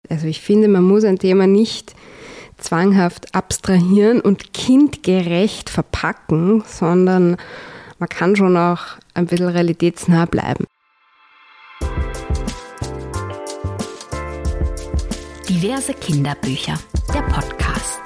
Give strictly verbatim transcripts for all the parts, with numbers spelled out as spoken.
Also ich finde, man muss ein Thema nicht zwanghaft abstrahieren und kindgerecht verpacken, sondern man kann schon auch ein bisschen realitätsnah bleiben. Diverse Kinderbücher, der Podcast.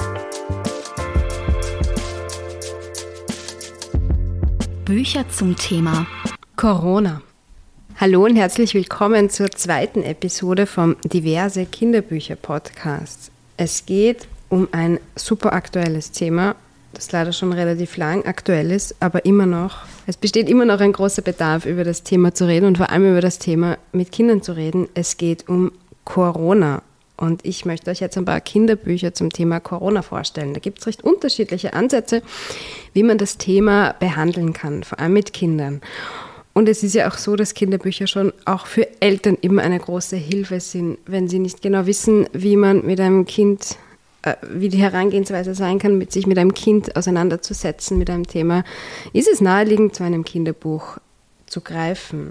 Bücher zum Thema Corona. Hallo und herzlich willkommen zur zweiten Episode vom Diverse Kinderbücher Podcast. Es geht um ein super aktuelles Thema, das leider schon relativ lang aktuell ist, aber immer noch, es besteht immer noch ein großer Bedarf, über das Thema zu reden und vor allem über das Thema mit Kindern zu reden. Es geht um Corona. Und ich möchte euch jetzt ein paar Kinderbücher zum Thema Corona vorstellen. Da gibt es recht unterschiedliche Ansätze, wie man das Thema behandeln kann, vor allem mit Kindern. Und es ist ja auch so, dass Kinderbücher schon auch für Eltern immer eine große Hilfe sind, wenn sie nicht genau wissen, wie man mit einem Kind, äh, wie die Herangehensweise sein kann, mit sich mit einem Kind auseinanderzusetzen, mit einem Thema, ist es naheliegend, zu einem Kinderbuch zu greifen.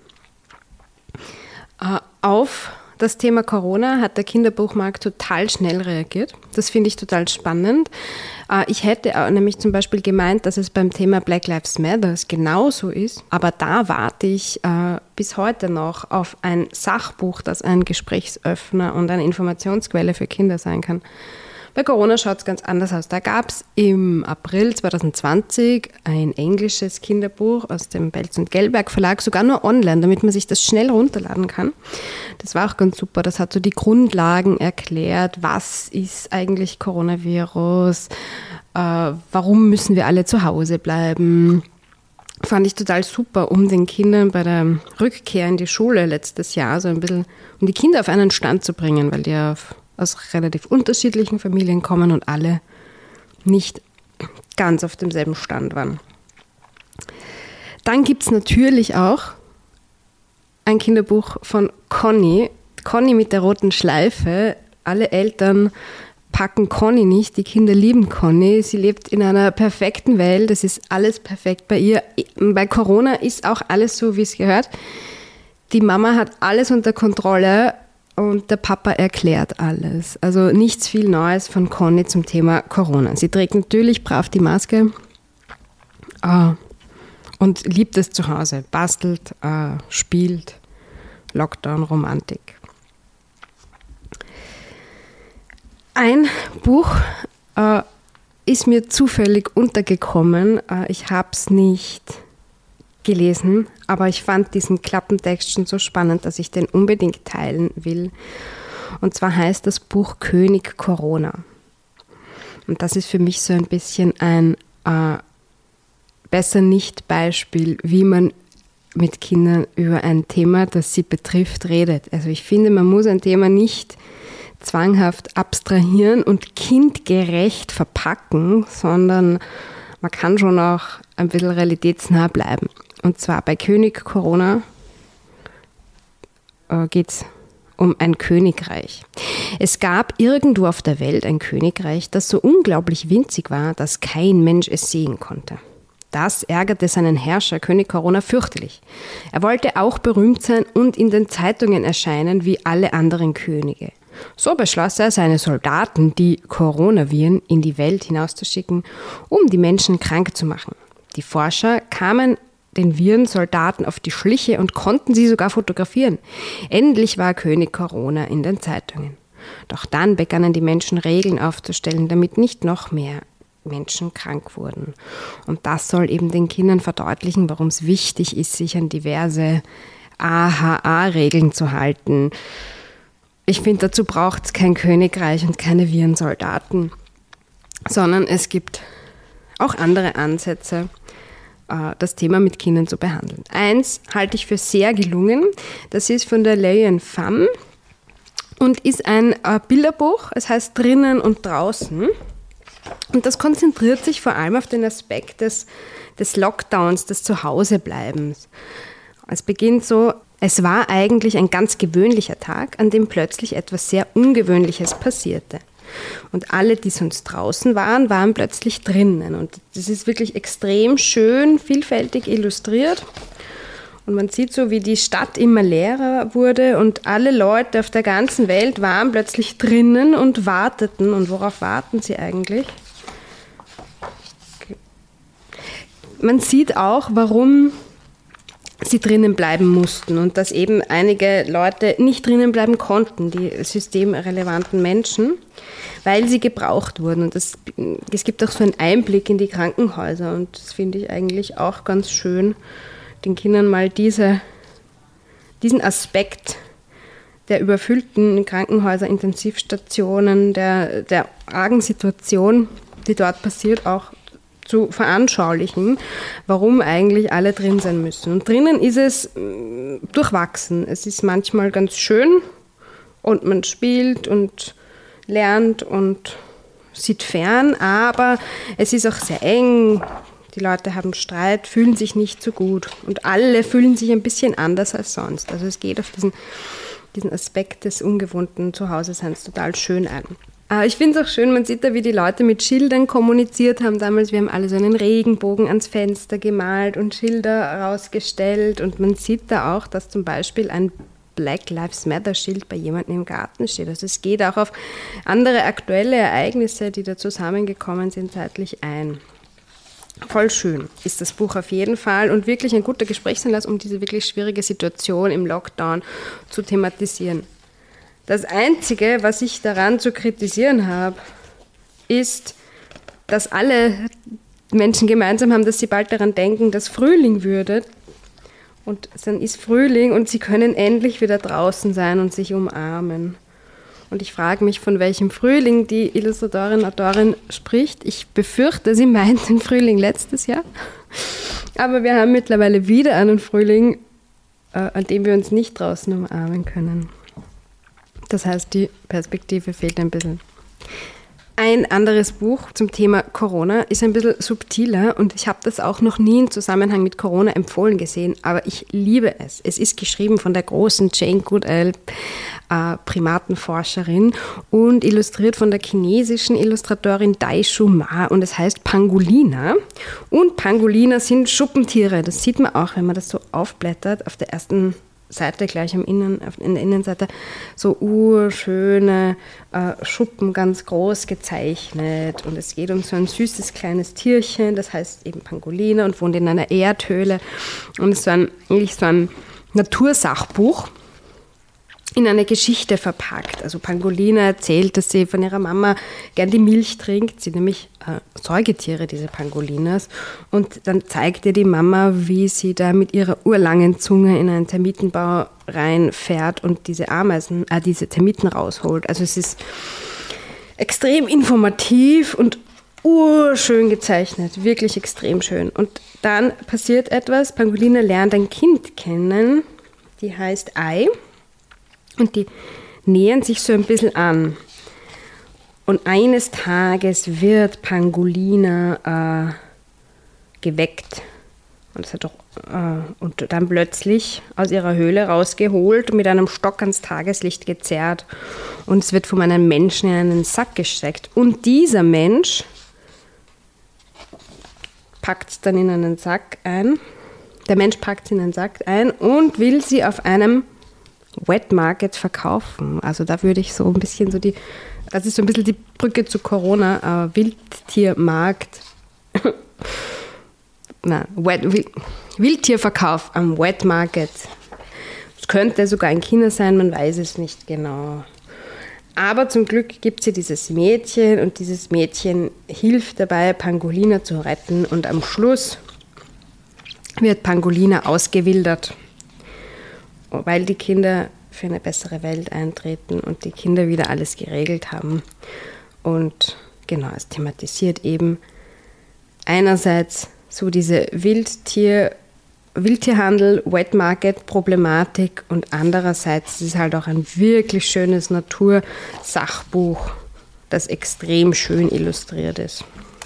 Äh, auf das Thema Corona hat der Kinderbuchmarkt total schnell reagiert. Das finde ich total spannend. Ich hätte auch nämlich zum Beispiel gemeint, dass es beim Thema Black Lives Matter genauso ist. Aber da warte ich äh, bis heute noch auf ein Sachbuch, das ein Gesprächsöffner und eine Informationsquelle für Kinder sein kann. Bei Corona schaut es ganz anders aus. Da gab es im April zwanzig zwanzig ein englisches Kinderbuch aus dem Belz und Gelberg Verlag, sogar nur online, damit man sich das schnell runterladen kann. Das war auch ganz super. Das hat so die Grundlagen erklärt. Was ist eigentlich Coronavirus? Äh, warum müssen wir alle zu Hause bleiben? Fand ich total super, um den Kindern bei der Rückkehr in die Schule letztes Jahr so ein bisschen, um die Kinder auf einen Stand zu bringen, weil die ja aus relativ unterschiedlichen Familien kommen und alle nicht ganz auf demselben Stand waren. Dann gibt es natürlich auch ein Kinderbuch von Conny, Conny mit der roten Schleife. Alle Eltern packen Conny nicht, die Kinder lieben Conny. Sie lebt in einer perfekten Welt, es ist alles perfekt bei ihr. Bei Corona ist auch alles so, wie es gehört. Die Mama hat alles unter Kontrolle. Und der Papa erklärt alles. Also nichts viel Neues von Conny zum Thema Corona. Sie trägt natürlich brav die Maske äh, und liebt es zu Hause. Bastelt, äh, spielt, Lockdown-Romantik. Ein Buch äh, ist mir zufällig untergekommen. Äh, ich habe es nicht gelesen, aber ich fand diesen Klappentext schon so spannend, dass ich den unbedingt teilen will. Und zwar heißt das Buch König Corona. Und das ist für mich so ein bisschen ein äh, Besser-nicht-Beispiel, wie man mit Kindern über ein Thema, das sie betrifft, redet. Also ich finde, man muss ein Thema nicht zwanghaft abstrahieren und kindgerecht verpacken, sondern man kann schon auch ein bisschen realitätsnah bleiben. Und zwar bei König Corona äh, geht es um ein Königreich. Es gab irgendwo auf der Welt ein Königreich, das so unglaublich winzig war, dass kein Mensch es sehen konnte. Das ärgerte seinen Herrscher, König Corona, fürchterlich. Er wollte auch berühmt sein und in den Zeitungen erscheinen wie alle anderen Könige. So beschloss er, seine Soldaten, die Coronaviren, in die Welt hinauszuschicken, um die Menschen krank zu machen. Die Forscher kamen den Virensoldaten auf die Schliche und konnten sie sogar fotografieren. Endlich war König Corona in den Zeitungen. Doch dann begannen die Menschen Regeln aufzustellen, damit nicht noch mehr Menschen krank wurden. Und das soll eben den Kindern verdeutlichen, warum es wichtig ist, sich an diverse A H A-Regeln zu halten. Ich finde, dazu braucht es kein Königreich und keine Virensoldaten, sondern es gibt auch andere Ansätze, das Thema mit Kindern zu behandeln. Eins halte ich für sehr gelungen. Das ist von der Leyen Pham und ist ein Bilderbuch. Es heißt Drinnen und Draußen. Und das konzentriert sich vor allem auf den Aspekt des, des Lockdowns, des Zuhausebleibens. Es beginnt so: Es war eigentlich ein ganz gewöhnlicher Tag, an dem plötzlich etwas sehr Ungewöhnliches passierte. Und alle, die sonst draußen waren, waren plötzlich drinnen. Und das ist wirklich extrem schön, vielfältig illustriert. Und man sieht so, wie die Stadt immer leerer wurde und alle Leute auf der ganzen Welt waren plötzlich drinnen und warteten. Und worauf warten sie eigentlich? Man sieht auch, warum sie drinnen bleiben mussten und dass eben einige Leute nicht drinnen bleiben konnten, die systemrelevanten Menschen, weil sie gebraucht wurden. Und das, es gibt auch so einen Einblick in die Krankenhäuser und das finde ich eigentlich auch ganz schön, den Kindern mal diese, diesen Aspekt der überfüllten Krankenhäuser, Intensivstationen, der, der argen Situation, die dort passiert, auch zu veranschaulichen, warum eigentlich alle drin sein müssen. Und drinnen ist es durchwachsen. Es ist manchmal ganz schön und man spielt und lernt und sieht fern, aber es ist auch sehr eng. Die Leute haben Streit, fühlen sich nicht so gut und alle fühlen sich ein bisschen anders als sonst. Also es geht auf diesen, diesen Aspekt des ungewohnten Zuhause-Seins total schön ein. Ich finde es auch schön, man sieht da, wie die Leute mit Schildern kommuniziert haben damals. Wir haben alle so einen Regenbogen ans Fenster gemalt und Schilder rausgestellt. Und man sieht da auch, dass zum Beispiel ein Black Lives Matter Schild bei jemandem im Garten steht. Also es geht auch auf andere aktuelle Ereignisse, die da zusammengekommen sind, zeitlich ein. Voll schön ist das Buch auf jeden Fall und wirklich ein guter Gesprächsanlass, um diese wirklich schwierige Situation im Lockdown zu thematisieren. Das Einzige, was ich daran zu kritisieren habe, ist, dass alle Menschen gemeinsam haben, dass sie bald daran denken, dass Frühling würde. Und dann ist Frühling und sie können endlich wieder draußen sein und sich umarmen. Und ich frage mich, von welchem Frühling die Illustratorin, Autorin spricht. Ich befürchte, sie meint den Frühling letztes Jahr. Aber wir haben mittlerweile wieder einen Frühling, äh, an dem wir uns nicht draußen umarmen können. Das heißt, die Perspektive fehlt ein bisschen. Ein anderes Buch zum Thema Corona ist ein bisschen subtiler und ich habe das auch noch nie im Zusammenhang mit Corona empfohlen gesehen, aber ich liebe es. Es ist geschrieben von der großen Jane Goodall, äh, Primatenforscherin und illustriert von der chinesischen Illustratorin Dai Shu Ma und es heißt Pangolina. Und Pangolina sind Schuppentiere, das sieht man auch, wenn man das so aufblättert auf der ersten Seite, gleich am Innen, in der Innenseite, so urschöne äh, Schuppen, ganz groß gezeichnet. Und es geht um so ein süßes kleines Tierchen, das heißt eben Pangolina und wohnt in einer Erdhöhle. Und es ist so ein, eigentlich so ein Natursachbuch in eine Geschichte verpackt. Also Pangolina erzählt, dass sie von ihrer Mama gern die Milch trinkt. Sie nämlich äh, Säugetiere, diese Pangolinas. Und dann zeigt ihr die Mama, wie sie da mit ihrer urlangen Zunge in einen Termitenbau reinfährt und diese Ameisen, äh, diese Termiten rausholt. Also es ist extrem informativ und urschön gezeichnet. Wirklich extrem schön. Und dann passiert etwas. Pangolina lernt ein Kind kennen, die heißt Ai. Und die nähern sich so ein bisschen an. Und eines Tages wird Pangolina äh, geweckt. Und, das hat doch, äh, und dann plötzlich aus ihrer Höhle rausgeholt und mit einem Stock ans Tageslicht gezerrt. Und es wird von einem Menschen in einen Sack gesteckt. Und dieser Mensch packt es dann in einen Sack ein. Der Mensch packt es in einen Sack ein und will sie auf einem Wet Market verkaufen. Also da würde ich so ein bisschen so die, das ist so ein bisschen die Brücke zu Corona, äh, Wildtiermarkt, nein, Wet, Wild, Wildtierverkauf am Wet Market. Es könnte sogar in China sein, man weiß es nicht genau. Aber zum Glück gibt es hier dieses Mädchen und dieses Mädchen hilft dabei, Pangolina zu retten und am Schluss wird Pangolina ausgewildert, weil die Kinder für eine bessere Welt eintreten und die Kinder wieder alles geregelt haben. Und genau, es thematisiert eben einerseits so diese Wildtier, Wildtierhandel, Wet Market Problematik und andererseits ist es halt auch ein wirklich schönes Natursachbuch, das extrem schön illustriert ist.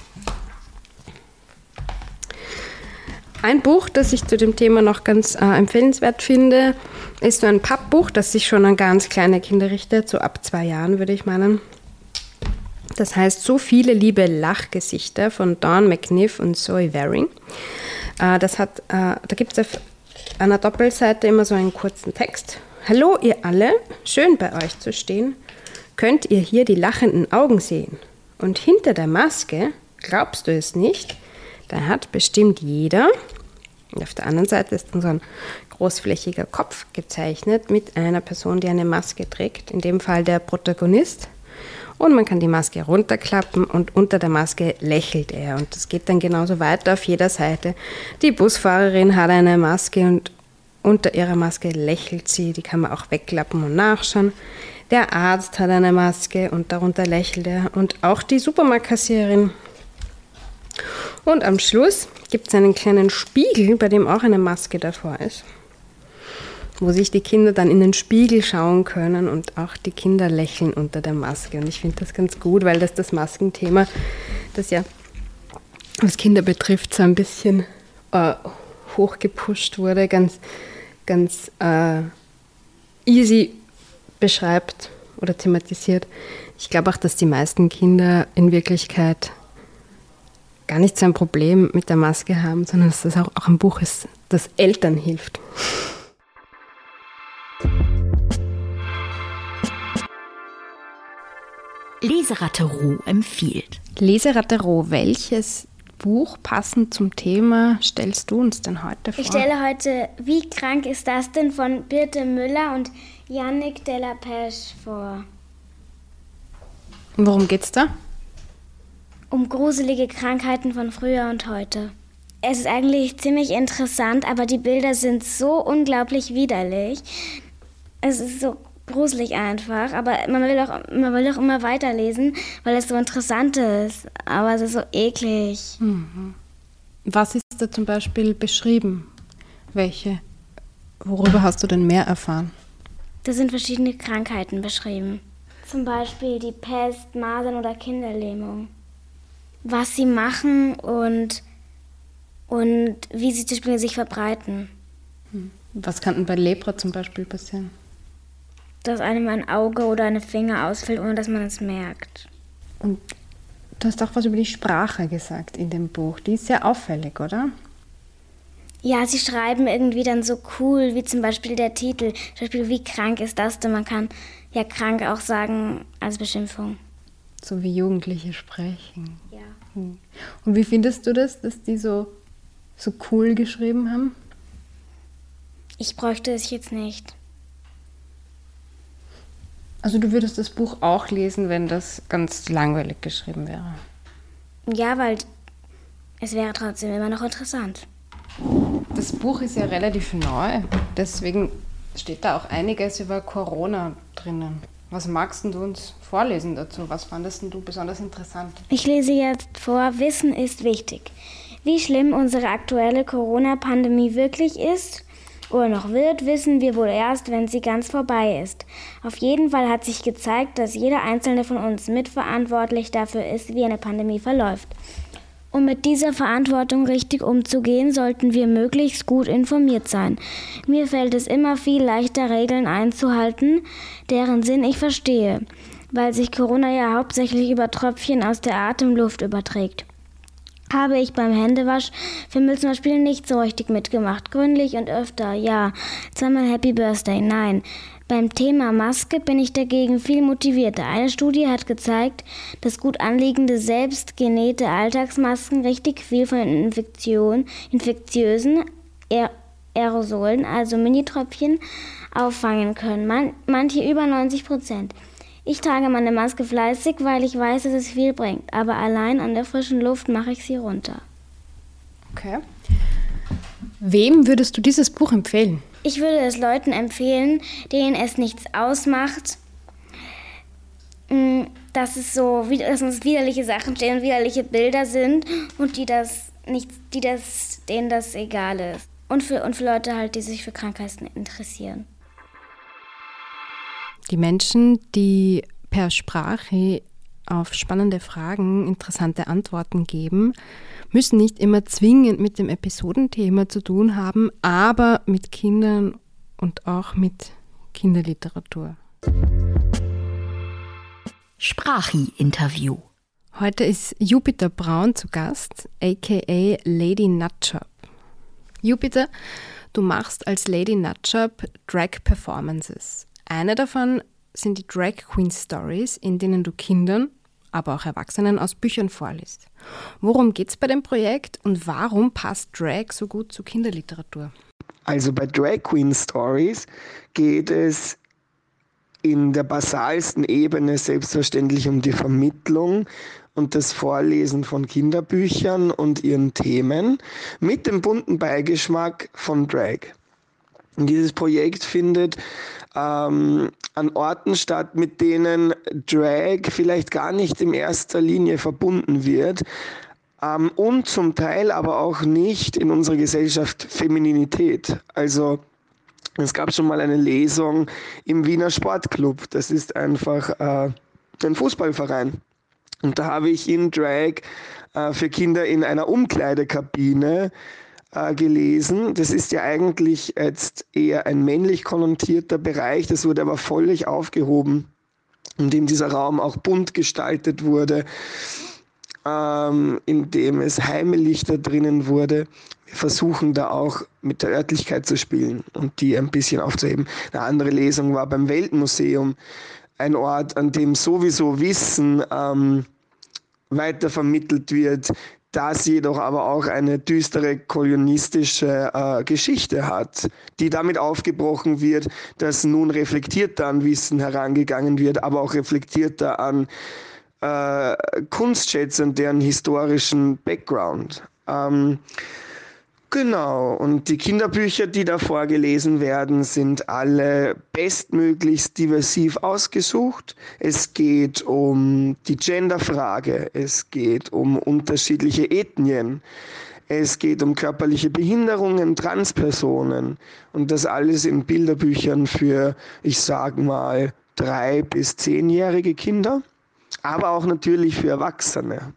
Ein Buch, das ich zu dem Thema noch ganz äh, empfehlenswert finde, ist so ein Pappbuch, das sich schon an ganz kleine Kinder richtet, so ab zwei Jahren würde ich meinen. Das heißt So viele liebe Lachgesichter von Dawn McNiff und Zoe Waring. Äh, das hat, äh, da gibt es auf auf einer Doppelseite immer so einen kurzen Text. Hallo ihr alle, schön bei euch zu stehen. Könnt ihr hier die lachenden Augen sehen? Und hinter der Maske, glaubst du es nicht, da hat bestimmt jeder, und auf der anderen Seite ist dann so ein großflächiger Kopf gezeichnet mit einer Person, die eine Maske trägt, in dem Fall der Protagonist. Und man kann die Maske runterklappen und unter der Maske lächelt er. Und das geht dann genauso weiter auf jeder Seite. Die Busfahrerin hat eine Maske und unter ihrer Maske lächelt sie. Die kann man auch wegklappen und nachschauen. Der Arzt hat eine Maske und darunter lächelt er. Und auch die Supermarktkassiererin. Und am Schluss gibt es einen kleinen Spiegel, bei dem auch eine Maske davor ist, wo sich die Kinder dann in den Spiegel schauen können und auch die Kinder lächeln unter der Maske. Und ich finde das ganz gut, weil das das Maskenthema, das ja was Kinder betrifft, so ein bisschen äh, hochgepusht wurde, ganz, ganz äh, easy beschreibt oder thematisiert. Ich glaube auch, dass die meisten Kinder in Wirklichkeit gar nicht so ein Problem mit der Maske haben, sondern dass das auch, auch ein Buch ist, das Eltern hilft. Leseratte Roh empfiehlt. Leseratte Roh, welches Buch passend zum Thema stellst du uns denn heute vor? Ich stelle heute Wie krank ist das denn von Birte Müller und Yannick Delapech vor. Und worum geht's da? Um gruselige Krankheiten von früher und heute. Es ist eigentlich ziemlich interessant, aber die Bilder sind so unglaublich widerlich. Es ist so gruselig einfach, aber man will auch, man will auch immer weiterlesen, weil es so interessant ist. Aber es ist so eklig. Mhm. Was ist da zum Beispiel beschrieben? Welche? Worüber hast du denn mehr erfahren? Da sind verschiedene Krankheiten beschrieben. Zum Beispiel die Pest, Masern oder Kinderlähmung. Was sie machen und, und wie sie zum Beispiel sich verbreiten. Was kann denn bei Lepra zum Beispiel passieren? Dass einem ein Auge oder eine Finger ausfällt, ohne dass man es merkt. Und du hast auch was über die Sprache gesagt in dem Buch. Die ist sehr auffällig, oder? Ja, sie schreiben irgendwie dann so cool, wie zum Beispiel der Titel. Zum Beispiel, wie krank ist das denn? Man kann ja krank auch sagen als Beschimpfung. So wie Jugendliche sprechen. Ja. Und wie findest du das, dass die so, so cool geschrieben haben? Ich bräuchte es jetzt nicht. Also du würdest das Buch auch lesen, wenn das ganz langweilig geschrieben wäre? Ja, weil es wäre trotzdem immer noch interessant. Das Buch ist ja relativ neu, deswegen steht da auch einiges über Corona drinnen. Was magst du uns vorlesen dazu? Was fandest du besonders interessant? Ich lese jetzt vor, Wissen ist wichtig. Wie schlimm unsere aktuelle Corona-Pandemie wirklich ist oder noch wird, wissen wir wohl erst, wenn sie ganz vorbei ist. Auf jeden Fall hat sich gezeigt, dass jeder Einzelne von uns mitverantwortlich dafür ist, wie eine Pandemie verläuft. Um mit dieser Verantwortung richtig umzugehen, sollten wir möglichst gut informiert sein. Mir fällt es immer viel leichter, Regeln einzuhalten, deren Sinn ich verstehe, weil sich Corona ja hauptsächlich über Tröpfchen aus der Atemluft überträgt. Habe ich beim Händewasch für Müll zum Beispiel nicht so richtig mitgemacht. Gründlich und öfter, ja. Zweimal Happy Birthday, nein. Beim Thema Maske bin ich dagegen viel motivierter. Eine Studie hat gezeigt, dass gut anliegende, selbst genähte Alltagsmasken richtig viel von Infektion, infektiösen Aer- Aerosolen, also Minitröpfchen, auffangen können. Man, manche über neunzig Prozent. Ich trage meine Maske fleißig, weil ich weiß, dass es viel bringt. Aber allein an der frischen Luft mache ich sie runter. Okay. Wem würdest du dieses Buch empfehlen? Ich würde es Leuten empfehlen, denen es nichts ausmacht, dass es so, dass uns widerliche Sachen stehen und widerliche Bilder sind und die das nicht, die das, denen das egal ist. Und für, und für Leute halt, die sich für Krankheiten interessieren. Die Menschen, die per Sprache auf spannende Fragen interessante Antworten geben, müssen nicht immer zwingend mit dem Episodenthema zu tun haben, aber mit Kindern und auch mit Kinderliteratur. Sprachi-Interview. Heute ist Jupiter Braun zu Gast, aka Lady Nutjob. Jupiter, du machst als Lady Nutjob Drag Performances. Eine davon sind die Drag Queen Stories, in denen du Kindern, aber auch Erwachsenen aus Büchern vorliest. Worum geht es bei dem Projekt und warum passt Drag so gut zu Kinderliteratur? Also bei Drag Queen Stories geht es in der basalsten Ebene selbstverständlich um die Vermittlung und das Vorlesen von Kinderbüchern und ihren Themen mit dem bunten Beigeschmack von Drag. Und dieses Projekt findet ähm, an Orten statt, mit denen Drag vielleicht gar nicht in erster Linie verbunden wird ähm, und zum Teil aber auch nicht in unserer Gesellschaft Femininität. Also es gab schon mal eine Lesung im Wiener Sportclub. Das ist einfach äh, ein Fußballverein. Und da habe ich in Drag äh, für Kinder in einer Umkleidekabine äh, gelesen. Das ist ja eigentlich jetzt eher ein männlich konnotierter Bereich. Das wurde aber völlig aufgehoben, indem dieser Raum auch bunt gestaltet wurde, ähm, indem es heimelig da drinnen wurde. Wir versuchen da auch mit der Örtlichkeit zu spielen und die ein bisschen aufzuheben. Eine andere Lesung war beim Weltmuseum, ein Ort, an dem sowieso Wissen ähm, weitervermittelt wird, das jedoch aber auch eine düstere kolonialistische äh, Geschichte hat, die damit aufgebrochen wird, dass nun reflektierter an Wissen herangegangen wird, aber auch reflektierter an äh, Kunstschätze und deren historischen Background. Ähm, Genau, und die Kinderbücher, die da vorgelesen werden, sind alle bestmöglichst diversiv ausgesucht. Es geht um die Genderfrage, es geht um unterschiedliche Ethnien, es geht um körperliche Behinderungen, Transpersonen und das alles in Bilderbüchern für, ich sag mal, drei- bis zehnjährige Kinder, aber auch natürlich für Erwachsene.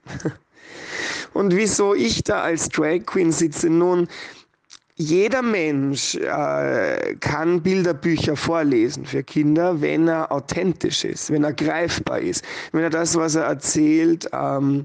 Und wieso ich da als Drag Queen sitze? Nun, jeder Mensch äh, kann Bilderbücher vorlesen für Kinder, wenn er authentisch ist, wenn er greifbar ist, wenn er das, was er erzählt, ähm,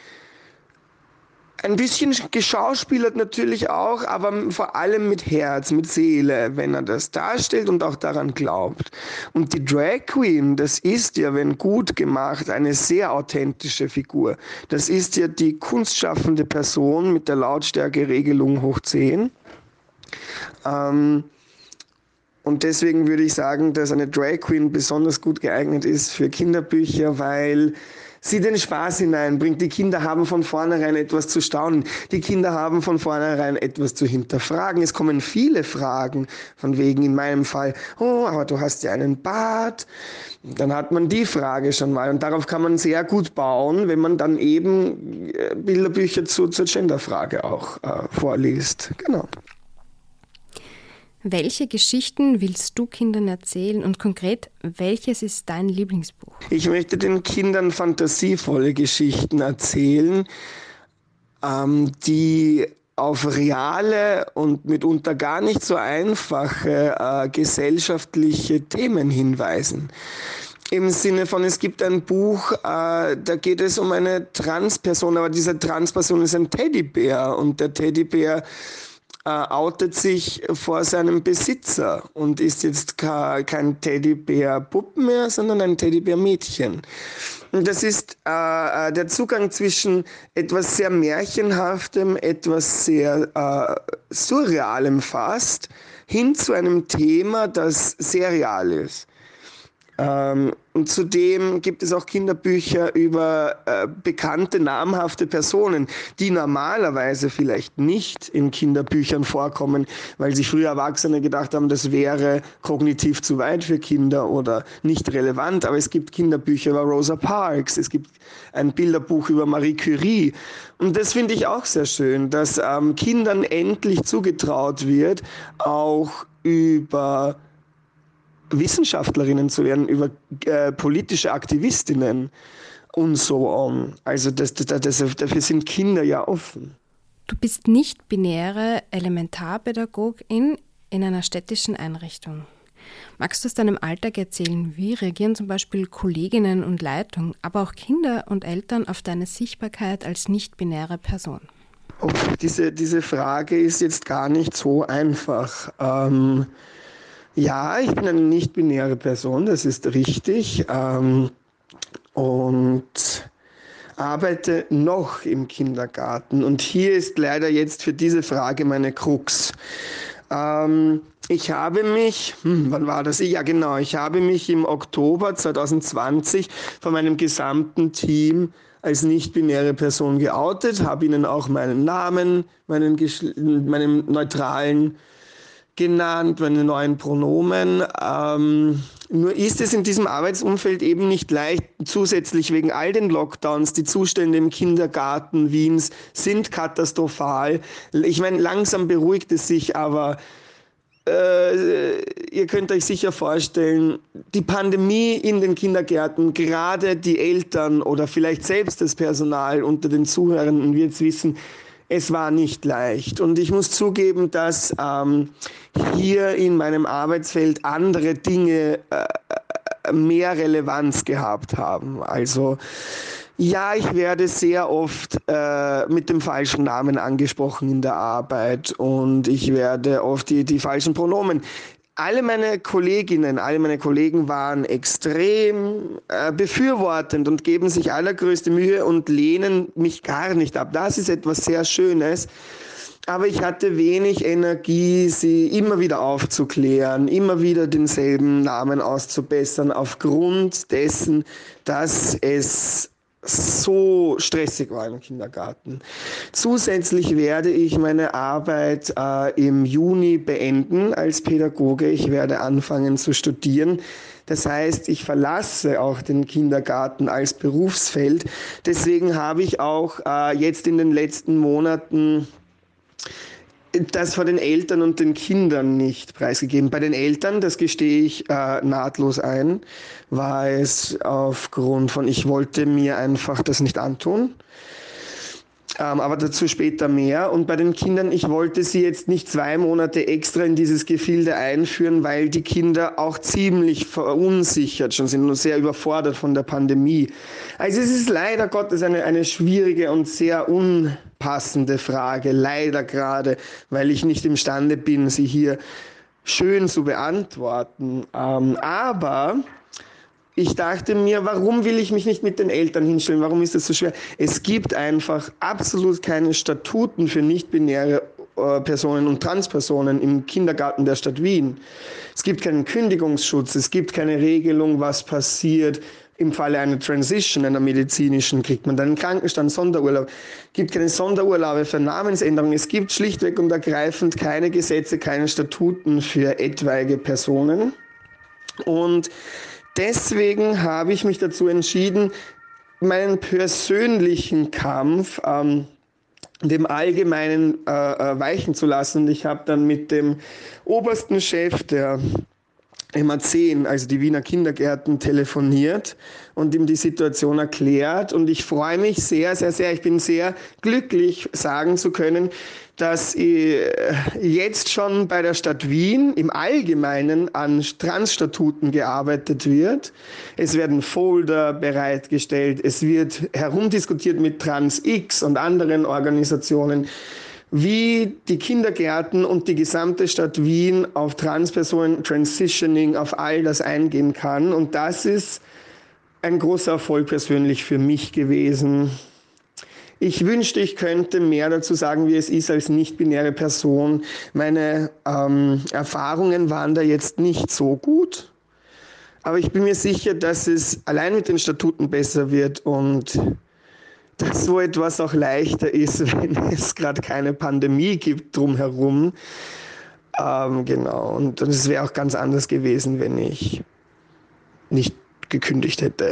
ein bisschen geschauspielert natürlich auch, aber vor allem mit Herz, mit Seele, wenn er das darstellt und auch daran glaubt. Und die Drag Queen, das ist ja, wenn gut gemacht, eine sehr authentische Figur. Das ist ja die kunstschaffende Person mit der Lautstärkeregelung hoch zehn. Ähm, und deswegen würde ich sagen, dass eine Drag Queen besonders gut geeignet ist für Kinderbücher, weil sie den Spaß hineinbringt. Die Kinder haben von vornherein etwas zu staunen. Die Kinder haben von vornherein etwas zu hinterfragen. Es kommen viele Fragen, von wegen in meinem Fall, oh, aber du hast ja einen Bart. Dann hat man die Frage schon mal. Und darauf kann man sehr gut bauen, wenn man dann eben Bilderbücher zu, zur Genderfrage auch äh, vorliest. Genau. Welche Geschichten willst du Kindern erzählen und konkret, welches ist dein Lieblingsbuch? Ich möchte den Kindern fantasievolle Geschichten erzählen, ähm, die auf reale und mitunter gar nicht so einfache äh, gesellschaftliche Themen hinweisen. Im Sinne von, es gibt ein Buch, äh, da geht es um eine Transperson, aber diese Transperson ist ein Teddybär und der Teddybär Uh, outet sich vor seinem Besitzer und ist jetzt ka- kein Teddybär-Puppen mehr, sondern ein Teddybär-Mädchen. Und das ist uh, der Zugang zwischen etwas sehr Märchenhaftem, etwas sehr uh, Surrealem fast, hin zu einem Thema, das sehr real ist. Ähm, und zudem gibt es auch Kinderbücher über äh, bekannte, namhafte Personen, die normalerweise vielleicht nicht in Kinderbüchern vorkommen, weil sich früher Erwachsene gedacht haben, das wäre kognitiv zu weit für Kinder oder nicht relevant. Aber es gibt Kinderbücher über Rosa Parks, es gibt ein Bilderbuch über Marie Curie. Und das finde ich auch sehr schön, dass ähm, Kindern endlich zugetraut wird, auch über Wissenschaftlerinnen zu werden, über äh, politische Aktivistinnen und so on. Also das, das, das, dafür sind Kinder ja offen. Du bist nicht-binäre Elementarpädagogin in einer städtischen Einrichtung. Magst du aus deinem Alltag erzählen, wie reagieren zum Beispiel Kolleginnen und Leitung, aber auch Kinder und Eltern auf deine Sichtbarkeit als nicht-binäre Person? Oh, diese, diese Frage ist jetzt gar nicht so einfach. Ähm, ja, ich bin eine nicht-binäre Person, das ist richtig. Ähm, und arbeite noch im Kindergarten. Und hier ist leider jetzt für diese Frage meine Krux. Ähm, ich habe mich, hm, wann war das? Ja, genau, ich habe mich im Oktober zwanzig zwanzig von meinem gesamten Team als nicht-binäre Person geoutet, habe ihnen auch meinen Namen, meinen, meinen neutralen genannt, meine neuen Pronomen. Ähm, nur ist es in diesem Arbeitsumfeld eben nicht leicht, zusätzlich wegen all den Lockdowns. Die Zustände im Kindergarten Wiens sind katastrophal. Ich meine, langsam beruhigt es sich, aber äh, ihr könnt euch sicher vorstellen, die Pandemie in den Kindergärten, gerade die Eltern oder vielleicht selbst das Personal unter den Zuhörenden wird es wissen, es war nicht leicht. Und ich muss zugeben, dass ähm, hier in meinem Arbeitsfeld andere Dinge äh, mehr Relevanz gehabt haben. Also ja, ich werde sehr oft äh, mit dem falschen Namen angesprochen in der Arbeit und ich werde oft die, die falschen Pronomen. Alle meine Kolleginnen, alle meine Kollegen waren extrem äh, befürwortend und geben sich allergrößte Mühe und lehnen mich gar nicht ab. Das ist etwas sehr Schönes. Aber ich hatte wenig Energie, sie immer wieder aufzuklären, immer wieder denselben Namen auszubessern, aufgrund dessen, dass es so stressig war im Kindergarten. Zusätzlich werde ich meine Arbeit äh, im Juni beenden als Pädagoge. Ich werde anfangen zu studieren. Das heißt, ich verlasse auch den Kindergarten als Berufsfeld. Deswegen habe ich auch äh, jetzt in den letzten Monaten das vor den Eltern und den Kindern nicht preisgegeben. Bei den Eltern, das gestehe ich äh, nahtlos ein, war es aufgrund von, ich wollte mir einfach das nicht antun. Ähm, aber dazu später mehr. Und bei den Kindern, ich wollte sie jetzt nicht zwei Monate extra in dieses Gefilde einführen, weil die Kinder auch ziemlich verunsichert schon sind und sehr überfordert von der Pandemie. Also es ist leider Gottes eine, eine schwierige und sehr unpassende Frage, leider gerade, weil ich nicht imstande bin, sie hier schön zu beantworten. Ähm, aber ich dachte mir, warum will ich mich nicht mit den Eltern hinstellen? Warum ist das so schwer? Es gibt einfach absolut keine Statuten für nicht-binäre äh, Personen und Transpersonen im Kindergarten der Stadt Wien. Es gibt keinen Kündigungsschutz, es gibt keine Regelung, was passiert. Im Falle einer Transition, einer medizinischen, kriegt man dann einen Krankenstand, Sonderurlaub. Es gibt keine Sonderurlaube für Namensänderungen. Es gibt schlichtweg und ergreifend keine Gesetze, keine Statuten für etwaige Personen. Und deswegen habe ich mich dazu entschieden, meinen persönlichen Kampf ähm, dem Allgemeinen äh, äh, weichen zu lassen. Und ich habe dann mit dem obersten Chef der M A zehn, also die Wiener Kindergärten, telefoniert und ihm die Situation erklärt. Und ich freue mich sehr, sehr, sehr, ich bin sehr glücklich, sagen zu können, dass jetzt schon bei der Stadt Wien im Allgemeinen an Transstatuten gearbeitet wird. Es werden Folder bereitgestellt, es wird herumdiskutiert mit TransX und anderen Organisationen, wie die Kindergärten und die gesamte Stadt Wien auf Transpersonen, Transitioning, auf all das eingehen kann. Und das ist ein großer Erfolg persönlich für mich gewesen. Ich wünschte, ich könnte mehr dazu sagen, wie es ist als nicht-binäre Person. Meine ähm, Erfahrungen waren da jetzt nicht so gut. Aber ich bin mir sicher, dass es allein mit den Statuten besser wird und dass so etwas auch leichter ist, wenn es gerade keine Pandemie gibt drumherum. Ähm, genau, und es wäre auch ganz anders gewesen, wenn ich nicht gekündigt hätte.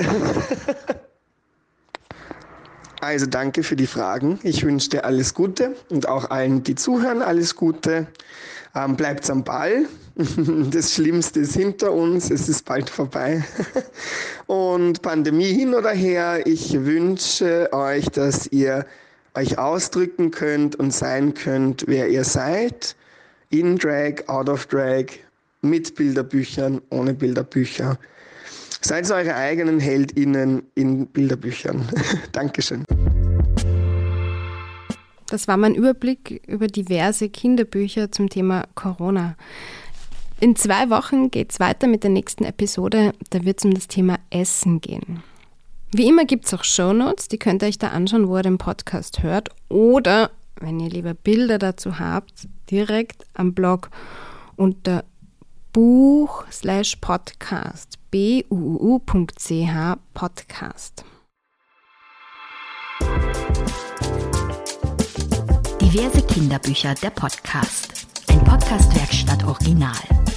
Also danke für die Fragen. Ich wünsche dir alles Gute und auch allen, die zuhören, alles Gute. Ähm, bleibt am Ball. Das Schlimmste ist hinter uns. Es ist bald vorbei. Und Pandemie hin oder her, ich wünsche euch, dass ihr euch ausdrücken könnt und sein könnt, wer ihr seid. In Drag, out of Drag, mit Bilderbüchern, ohne Bilderbücher. Seid eure eigenen HeldInnen in Bilderbüchern. Dankeschön. das war mein Überblick über diverse Kinderbücher zum Thema Corona. In zwei Wochen geht es weiter mit der nächsten Episode, da wird es um das Thema Essen gehen. Wie immer gibt es auch Shownotes, die könnt ihr euch da anschauen, wo ihr den Podcast hört. Oder, wenn ihr lieber Bilder dazu habt, direkt am Blog unter buch slash podcast, b u u u punkt c h Podcast. Diverse Kinderbücher, der Podcast. Ein Podcast-Werkstatt Original.